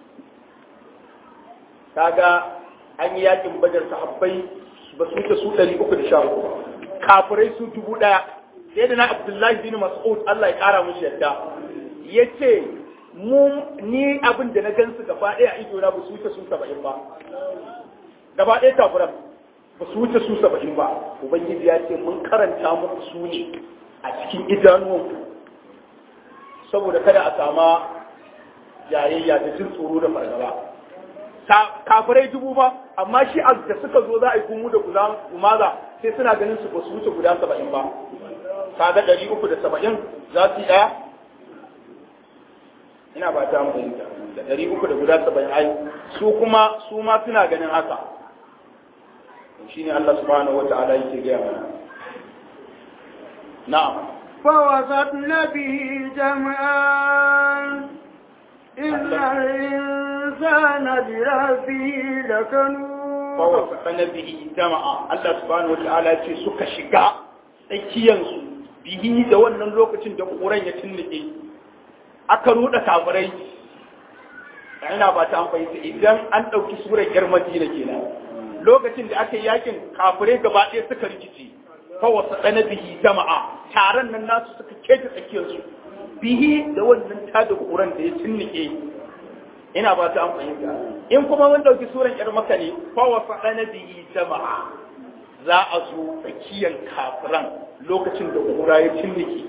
kaga an yi yakin badar sahabbai ba su wuce su ɗari uku da sha uku kafirai su dubu ɗaya sai da na abdullahi bin mas'ud Allah ya ƙara mushi yadda ya ce mu ni abin da na gansu gaba ɗaya a idona ba su wuce su saba'in ba gaba ɗaya kafiran ba su wuce su saba'in ba ubangiji ya ce mun karanta muku su ne a cikin idanuwanku saboda kada a sama jayayya da jin tsoro da fargaba kafirai dubu ba amma shi da suka zo za a yi gumu da gumaza sai suna ganin su ba su wuce guda saba'in ba kaga ɗari uku da saba'in za su yi ɗaya ina ba ta fahimta da ɗari uku da guda saba'in ai su kuma su ma suna ganin haka shine Allah subhanahu wata'ala yake gaya mana na'am فوسطن به جمعا الإنسان بربه لكنود fawasana bihi jama'a Allah subhanahu wataala ce suka shiga tsakiyansu bihi da wannan lokacin da ƙuran ya tunnike aka ruda kafirai ina ba ta amfani idan an ɗauki surar yar Madina kenan lokacin da aka yi yakin kafirai gaba ɗaya suka rikice fawasana bihi jama'a taron nan nasu suka keta tsakiyarsu bihi da wannan tada ƙuran da ya tunnike ina ba ta amfani in kuma mun dauki suran yar maka ne fa wa fa'ana bihi jama'a za a zo tsakiyar kafiran lokacin da kura ya cinniki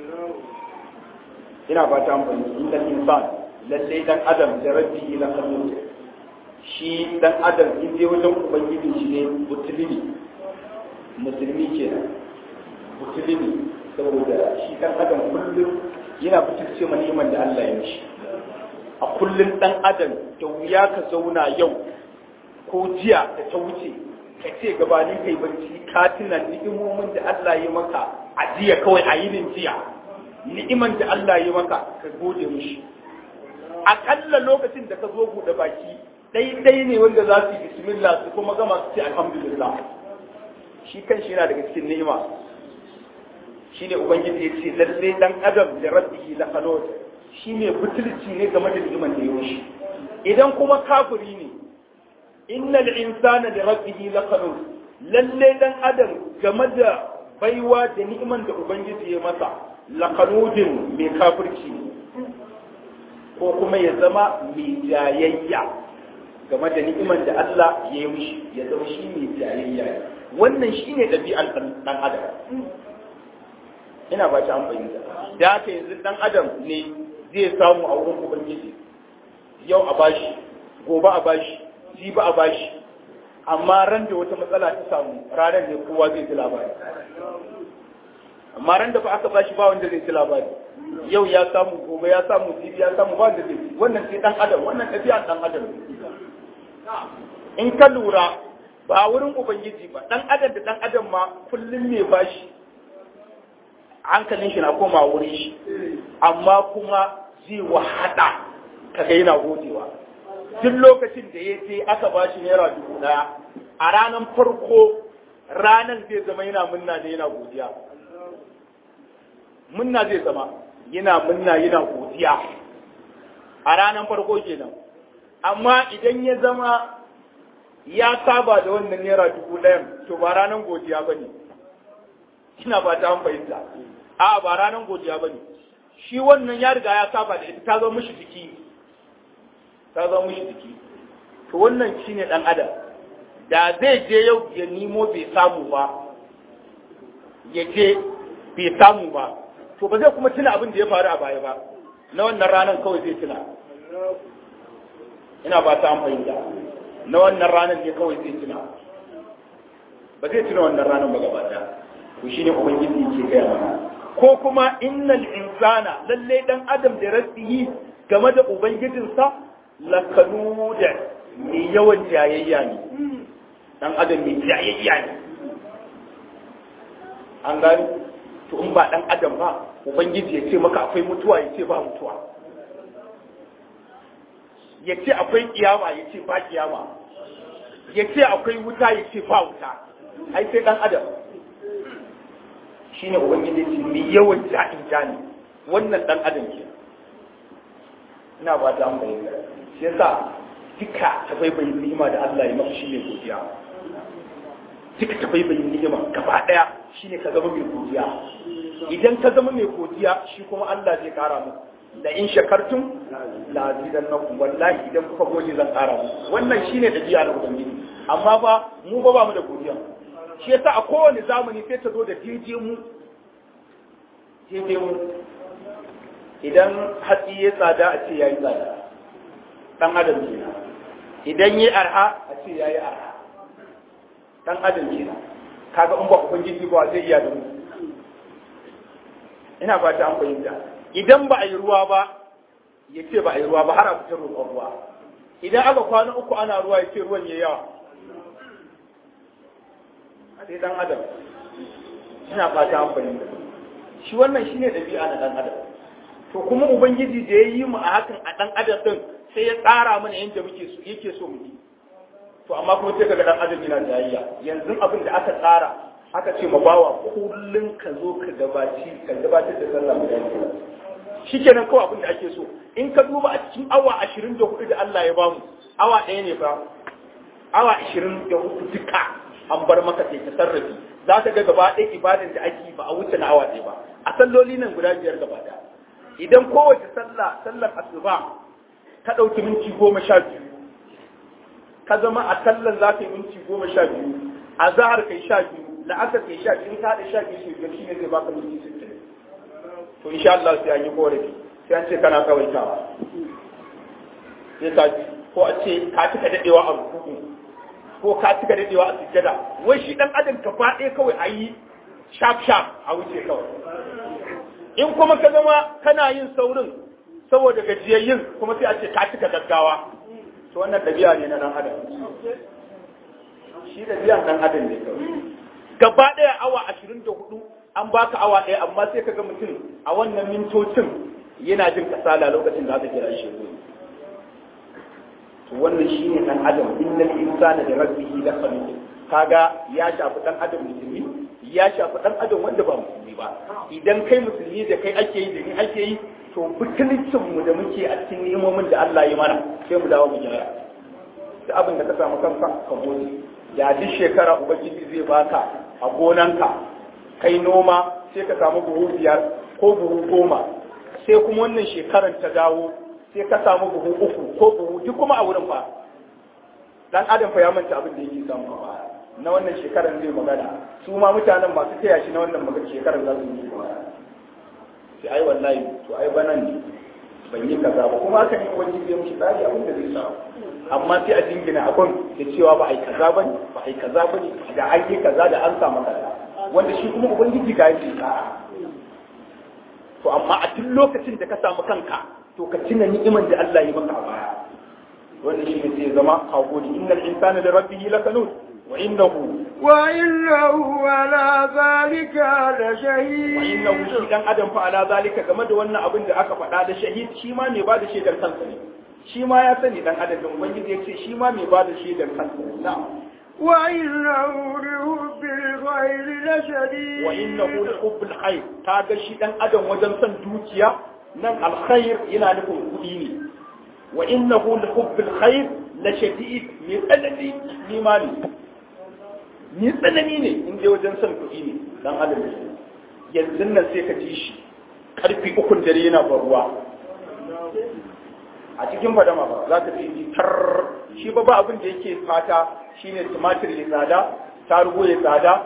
ina ba ta amfani inda insan lalle dan adam da rabbi la qanut shi dan adam in je wajen ubangiji shi ne mutulimi musulmi kenan mutulimi saboda shi dan adam kullum yana fitarce mana iman da Allah ya mishi a kullum ɗan adam da wuya ka zauna yau ko jiya da ta wuce ka ce gabanin kai barci ka tuna ni'imomin da Allah ya maka a jiya kawai a yinin jiya ni'iman da Allah ya maka ka gode mishi akalla lokacin da ka zo buɗe baki ɗai ne wanda za su yi bismillah su kuma gama su ce alhamdulillah shi kan shi yana daga cikin ni'ima shi ne ubangiji ya ce lalle dan adam da rabbihi la qanut shi ne butulci ne game da ni'imar da ya shi idan kuma kafiri ne innal insana li rabbihi laqanut lalle dan adam game da baiwa da ni'imar da ubangiji ya masa laqanudin mai kafirci ko kuma ya zama mai jayayya game da ni'imar da Allah ya yi mishi ya zama shi mai jayayya wannan shine dabi'ar dan adam ina ba ta amfani da haka yanzu dan adam ne zai samu a wurin ubangiji yau a bashi gobe a bashi jibi a bashi amma ran da wata matsala ta samu ranar ne kowa zai ji labari amma ran da ba aka bashi ba wanda zai ji labari yau ya samu gobe ya samu jibi ya samu ba wanda zai ji wannan sai dan adam wannan tafiya dan adam in ka lura ba wurin ubangiji ba dan adam da dan adam ma kullum ne bashi hankalin shi na koma wurin shi amma kuma zai wahada kaga yana godewa duk lokacin da ya je aka ba shi naira dubu daya a ranar farko ranar zai zama yana munna ne yana godiya munna zai zama yana munna yana godiya a ranar farko kenan amma idan ya zama ya saba da wannan naira dubu ɗayan to ba ranar godiya ba ne ina ba ta fahimta a ba ranar godiya ba ne shi wannan ya riga ya saba da ita ta zo mishi jiki ta zo mishi jiki to wannan shine dan adam da zai je yau ya nemo bai samu ba ya je bai samu ba to ba zai kuma tuna abin da ya faru a baya ba na wannan ranar kawai zai tuna ina ba ta amfani da na wannan ranar ne kawai zai tuna ba zai tuna wannan ranar ba gaba ɗaya to shine ubangiji yake gaya mana ko kuma innal insana lalle dan adam da rabbihi game da ubangijinsa lakanuda mai yawan jayayya ne dan adam mai jayayya ne an gani to in ba dan adam ba ubangiji ya ce maka akwai mutuwa ya ce ba mutuwa ya ce akwai kiyama ya ce ba kiyama ya ce akwai wuta ya ce ba wuta ai sai dan adam shine ubangiji ce mai yawan ja'in jani wannan dan adam ke ina ba ta amfani shi yasa duka ta baibayin ni'ima da Allah ya maka shine godiya duka ta baibayin ni'ima gaba daya shine ka zama mai godiya idan ka zama mai godiya shi kuma Allah zai kara mu da in shakartum la azidannakum wallahi idan kuka gode zan kara mu wannan shine dabi'a na ubangiji amma ba mu ba ba mu da godiya shi yasa a kowane zamani sai ta zo da jeje mu jeje mu idan hatsi ya tsada a ce yayi tsada dan adam kenan idan yayi arha a ce yayi arha dan adam kenan kaga in ba ubangiji ba zai iya da mu ina fata an fahimta idan ba a yi ruwa ba ya ce ba a yi ruwa ba har a fitar roƙon ruwa idan aka kwana uku ana ruwa ya ce ruwan ya yawa sai dan adam ina fata an fahimta shi wannan shine dabi'a na dan adam to kuma ubangiji da ya yi mu a hakan a dan adam din sai ya tsara mana yanda muke so yake so mu yi to amma kuma sai kaga dan adam yana jayayya yanzu abin da aka tsara aka ce ma bawa kullun ka zo ka gabaci ka gabatar da sallah mu dace shikenan kawai abin da ake so in ka duba a cikin awa ashirin da hudu da Allah ya bamu awa ɗaya ne fa awa ashirin da hudu duka an bar maka sai ta sarrafi za ka ga gaba ɗaya ibadan da ake ba a wuce na awa ɗaya ba a salloli nan guda biyar gaba ɗaya idan kowace sallah sallar asuba ta ɗauki minti goma sha biyu ka zama a sallar za ka yi minti goma sha biyu a zahar kai sha biyu la'asar kai sha biyu in ka haɗa sha biyu shi biyar shi ne zai baka minti sittin to insha Allah sai an yi korafi sai an ce kana kawaitawa sai ka ko a ce ka cika daɗewa a rukuku ko ka cika daɗewa a sujjada wai shi ɗan adam ka faɗe kawai a yi sharp sharp a wuce kawai in kuma ka zama kana yin saurin saboda gajiyayyin kuma sai a ce ka cika gaggawa to wannan ɗabi'a ne na ɗan adam shi ɗabi'an ɗan adam ne kawai gaba ɗaya awa ashirin da hudu an baka awa ɗaya amma sai ka ga mutum a wannan mintocin yana jin kasala lokacin da aka kira shi to wannan shine ɗan adam innal insana da rabbihi lakanut kaga ya shafi ɗan adam musulmi ya shafi ɗan adam wanda ba musulmi ba idan kai musulmi da kai ake yi da ni ake yi to butulcin mu da muke a cikin nemomin da Allah ya mana sai mu dawo mu gyara da abin da ka samu kanka ka gode ya duk shekara ubangiji zai baka a gonanka kai noma sai ka samu buhu biyar ko buhu goma sai kuma wannan shekaran ta dawo sai ka samu buhu uku ko buhu duk kuma a wurin fa dan adam fa ya manta abin da yake samu a baya na wannan shekarar zai magana su ma mutanen masu taya shi na wannan shekarar za su yi magana sai ai wallahi to ai banan ne ban yi kaza ba kuma haka ne wani zai mushi tsari abin da zai samu amma sai a jingina abin da cewa ba ai kaza bane ba ai kaza bane da an yi kaza da an samu kaza wanda shi kuma ubangiji ga yake tsara to amma a duk lokacin da ka samu kanka to ka tuna ni'imar da Allah ya maka a baya wannan shi ne sai zama hagodi innal insana li rabbihi lakanut wa innahu wa innahu ala zalika la shahid wa innahu shi dan adam fa ala zalika game da wannan abin da aka faɗa da shahid shi ma mai bada shaidar kansa ne shi ma ya sani dan adam din ubangiji ya ce shi ma mai bada shaidar kansa ne na'am wa innahu li hubbil khair la shadid wa innahu li hubbil khair kaga shi dan adam wajen son dukiya nan alkhair yana nufin kudi ne wa innahu li hubbil khair la shadid mai tsanani limani ni tsanani ne in je wajen son kuɗi ne dan adam ne yanzu nan sai ka ji shi karfi ukun dare yana faruwa a cikin fadama ba za ka ji tar shi ba ba abin da yake fata shine tumatir ya tsada tarugu ya tsada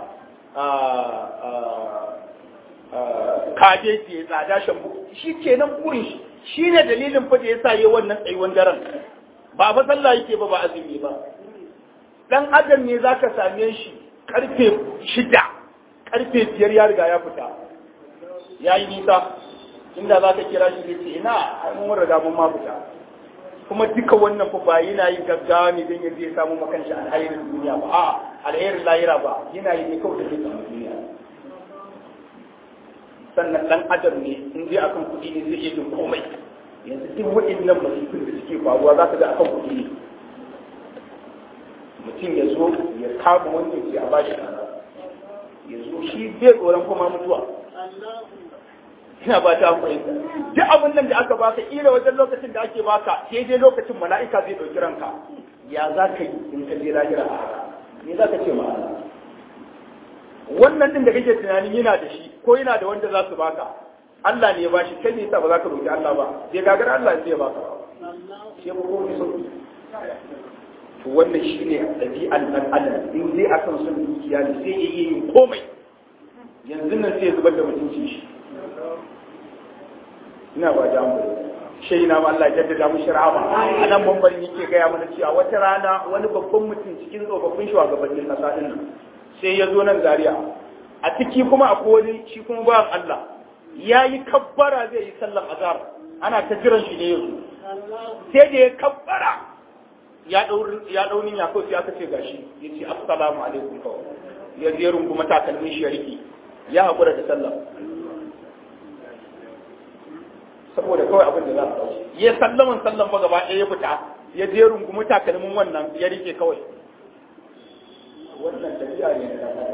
kabeji ya tsada shambu shi kenan burin shi shine dalilin fa da yasa yayi wannan tsayuwan daren ba fa sallah yake ba ba azumi ba dan adam ne zaka same shi karfe shida karfe biyar ya riga ya fita yayi nisa inda zaka kira shi yace ina ai mun riga mun ma fita kuma duka wannan fa ba yana yin gaggawa ne dan yaje ya samu makan shi alhairin duniya ba a alhairin lahira ba yana yin ne kawai da samu duniya sannan dan adam ne in dai akan kuɗi ne zai iya yin komai yanzu duk waɗannan masifin da suke faruwa za ka ga akan kuɗi ne mutum ya zo ya kama wani ya a bashi kaza ya zo shi bai tsoron kuma mutuwa ina ba ta fahimta duk abin nan da aka baka kila wajen lokacin da ake baka sai dai lokacin mala'ika zai ɗauki ranka ya za ka yi in ka je lahira a haka me za ka ce ma Allah wannan din da kake tunanin yana da shi ko yana da wanda za su baka Allah ne ya bashi kai ne yasa ba za ka roki Allah ba sai gagar Allah zai baka ba sai mu ko so to wannan shine dabi'an dan adam in dai akan son dukiya ne sai yayi yin komai yanzu nan sai ya zubar da mutunci shi ina ba da mu shi na ma Allah ya jaddada mu shir'ama anan bambarin yake gaya mana cewa wata rana wani babban mutum cikin tsofaffin shugabannin kasa din nan sai ya zo nan Zaria a ciki kuma akwai wani shi kuma bayan Allah ya yi kabbara zai yi sallar azhar ana ta jiran shi ne yanzu sai da ya kabbara ya ɗaunin ya kawai sai aka ce gashi ya ce assalamu alaikum kawai ya je runguma takalmin shi ya riki ya haƙura da sallah saboda kawai abin da za su dauke ya sallaman sallan fa gaba ɗaya ya fita ya je rungumi takalmin wannan ya rike kawai wannan tafiya ne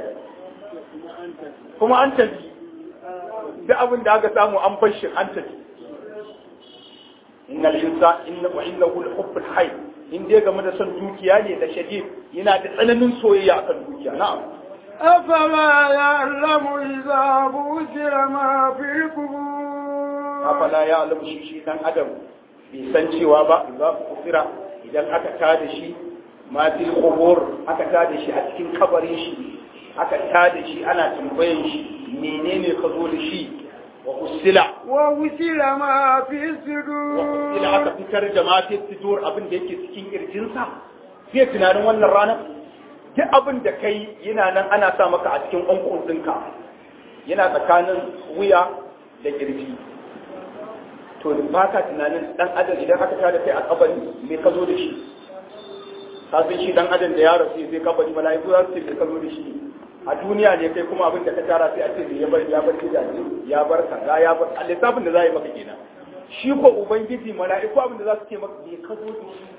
kuma an tafi duk abin da aka samu an fashi an tafi innal insa inna wa innahu al-hubb al-hayy in dai game da son dukiya ne da shadid yana da tsananin soyayya akan dukiya na'am afala ya'lamu idza bushira ma fi qubur afala ya'lamu shi shi dan adam bai san cewa ba idza bushira idan aka tada shi ma fi qubur aka tada shi a cikin kabarin shi aka tada shi ana tambayan shi menene ka zo da shi wa usila wa usila ma fi sudur wa usila aka fitar da ma fi sudur abin da yake cikin kirjinsa sai tunanin wannan ranar duk abin da kai yana nan ana sa maka a cikin ƙwanƙwan ɗinka yana tsakanin wuya da kirji to ba ka tunanin ɗan adam idan aka tada kai a kabari me ka zo da shi kafin shi ɗan adam da ya rasu sai kabari mala'iku za su ce me ka zo da shi a duniya ne kai kuma abin da ka tara sai a ce ya bar ya bar gidaje ya bar kaza ya bar lissafin da za a yi maka kenan shi ko ubangiji mala'iku abin da za su ce maka me ka zo da shi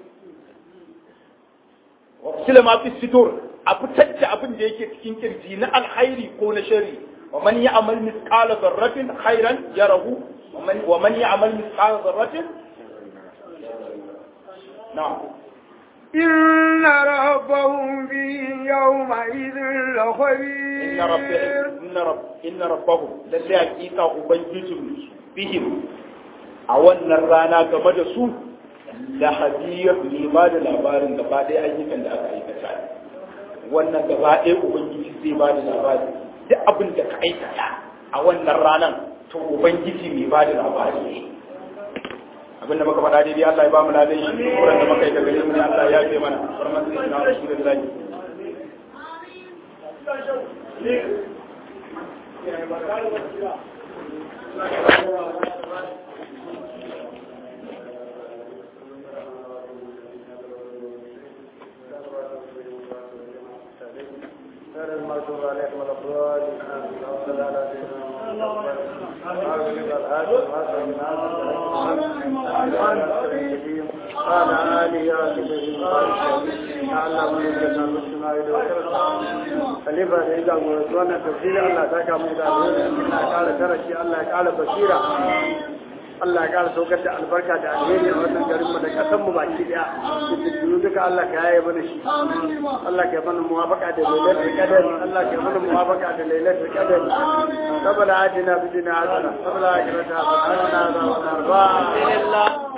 wa sila ma fi situr a fitar da abin da yake cikin kirji na alkhairi ko na shari wa man ya'mal mithqala dharratin khairan yarahu wa man wa man ya'mal mithqala dharratin na'am إن ربهم بهم يومئذ لخبير إن ربهم إن رب إن ربهم لله حقيقة أبنجتهم بهم أولنا الرانا كما دسوا لحديث لما للعبارين قبادة أيضا لأكاية تعالى وأن قبادة أبنجتهم زيبا للعبارين دي أبن دكاية أولنا الرانا تو أبنجتهم زيبا للعبارين abinda muka faɗa daidai Allah ya ba mu ladan shi kuran da muka yi daga gare mu ne Allah ya ce mana farman sai na rasulullahi قال آلي آلي Allah mun ga nan suna yi da khalifa da ya go wannan tafsiri Allah ta ka mu da Allah ya kara karashi Allah ya kara basira Allah ya kara saukar da albarka da alheri a wannan garin mu da kasan mu baki daya duk duka Allah ka yaye mana shi Allah ka mana muwafaka da lailatul qadar Allah ka mana muwafaka da lailatul qadar sabala atina bidina hasana sabala akhirata hasana wa narba